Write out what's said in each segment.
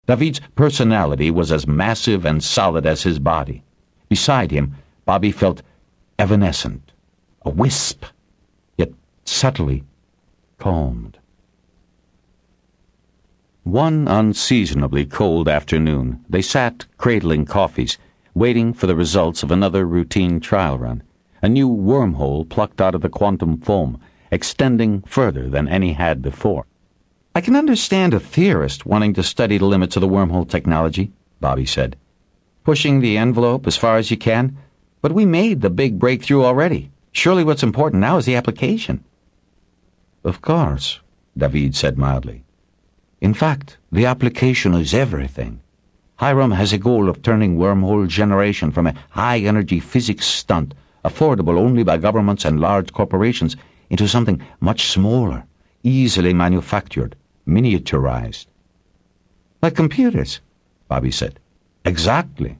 David's personality was as massive and solid as his body. Beside him, Bobby felt evanescent, a wisp, yet subtly calmed. One unseasonably cold afternoon, they sat cradling coffees, waiting for the results of another routine trial run, a new wormhole plucked out of the quantum foam, extending further than any had before. "I can understand a theorist wanting to study the limits of the wormhole technology," Bobby said. "Pushing the envelope as far as you can, but we made the big breakthrough already. Surely what's important now is the application." "Of course," David said mildly. "In fact, the application is everything. Hiram has a goal of turning wormhole generation from a high-energy physics stunt, affordable only by governments and large corporations, into something much smaller, easily manufactured, miniaturized." "Like computers," Bobby said. "Exactly.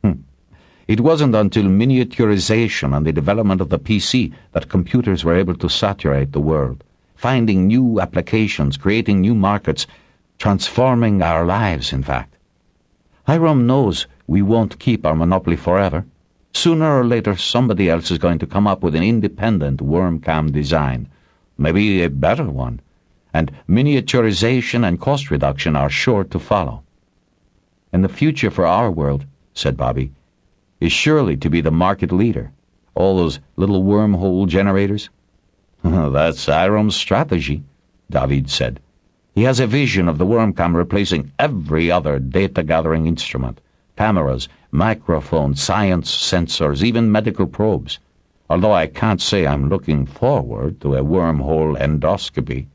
It wasn't until miniaturization and the development of the PC that computers were able to saturate the world, finding new applications, creating new markets, transforming our lives, in fact. Hiram knows we won't keep our monopoly forever. Sooner or later, somebody else is going to come up with an independent WormCam design, maybe a better one, and miniaturization and cost reduction are sure to follow. And the future for our world," said Bobby, "is surely to be the market leader. All those little wormhole generators." "That's Hiram's strategy," David said. "He has a vision of the WormCam replacing every other data-gathering instrument, cameras, microphones, science sensors, even medical probes. Although I can't say I'm looking forward to a wormhole endoscopy.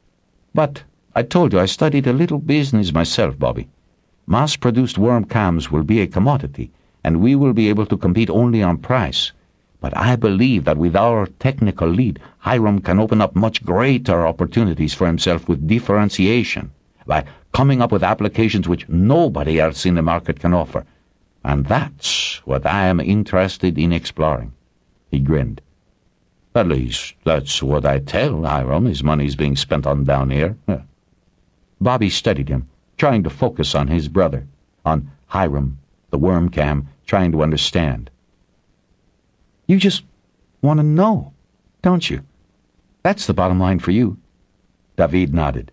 But I told you I studied a little business myself, Bobby. Mass-produced WormCams will be a commodity, and we will be able to compete only on price. But I believe that with our technical lead, Hiram can open up much greater opportunities for himself with differentiation, by coming up with applications which nobody else in the market can offer. And that's what I am interested in exploring." He grinned. "At least, that's what I tell Hiram his money's being spent on down here." Bobby studied him, trying to focus on his brother, on Hiram, the WormCam, trying to understand. "You just want to know, don't you? That's the bottom line for you." David nodded.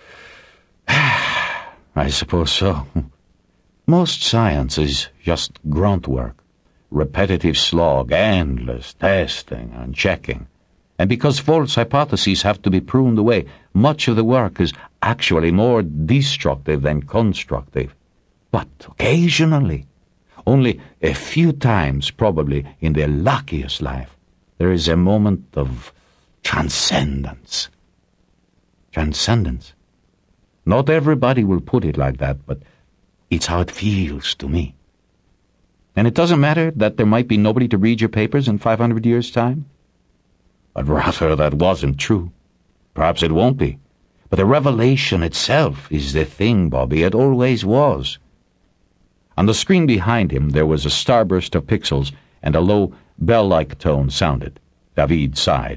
"I suppose so. Most science is just grunt work, repetitive slog, endless testing and checking. And because false hypotheses have to be pruned away, much of the work is actually more destructive than constructive. But occasionally, only a few times probably in the luckiest life, there is a moment of transcendence." Transcendence? Not everybody will put it like that, but it's how it feels to me. "And it doesn't matter that there might be nobody to read your papers in 500 years' time?" "I'd rather that wasn't true. Perhaps it won't be. But the revelation itself is the thing, Bobby. It always was." On the screen behind him there was a starburst of pixels, and a low, bell-like tone sounded. David sighed.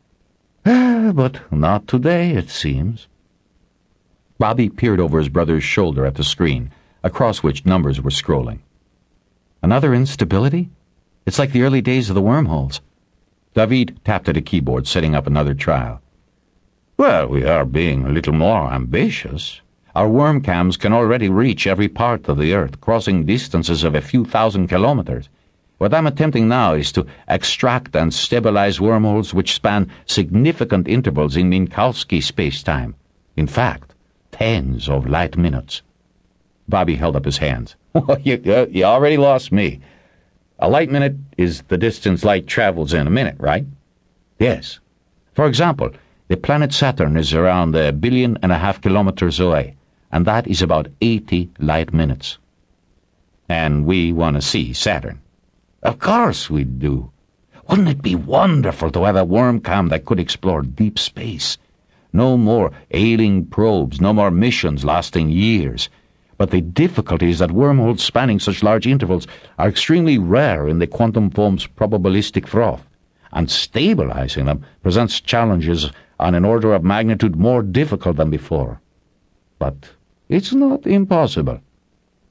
"But not today, it seems." Bobby peered over his brother's shoulder at the screen, across which numbers were scrolling. "Another instability? It's like the early days of the wormholes." David tapped at a keyboard, setting up another trial. "Well, we are being a little more ambitious. Our WormCams can already reach every part of the Earth, crossing distances of a few thousand kilometers. What I'm attempting now is to extract and stabilize wormholes which span significant intervals in Minkowski space-time. In fact, tens of light minutes." Bobby held up his hands. You already lost me. A light minute is the distance light travels in a minute, right? Yes. For example, the planet Saturn is around 1.5 billion kilometers away, and that is about 80 light minutes. And we want to see Saturn. Of course we do. Wouldn't it be wonderful to have a WormCam that could explore deep space? No more ailing probes, no more missions lasting years. But the difficulty is that wormholes spanning such large intervals are extremely rare in the quantum foam's probabilistic froth, and stabilizing them presents challenges on an order of magnitude more difficult than before. But It's not impossible.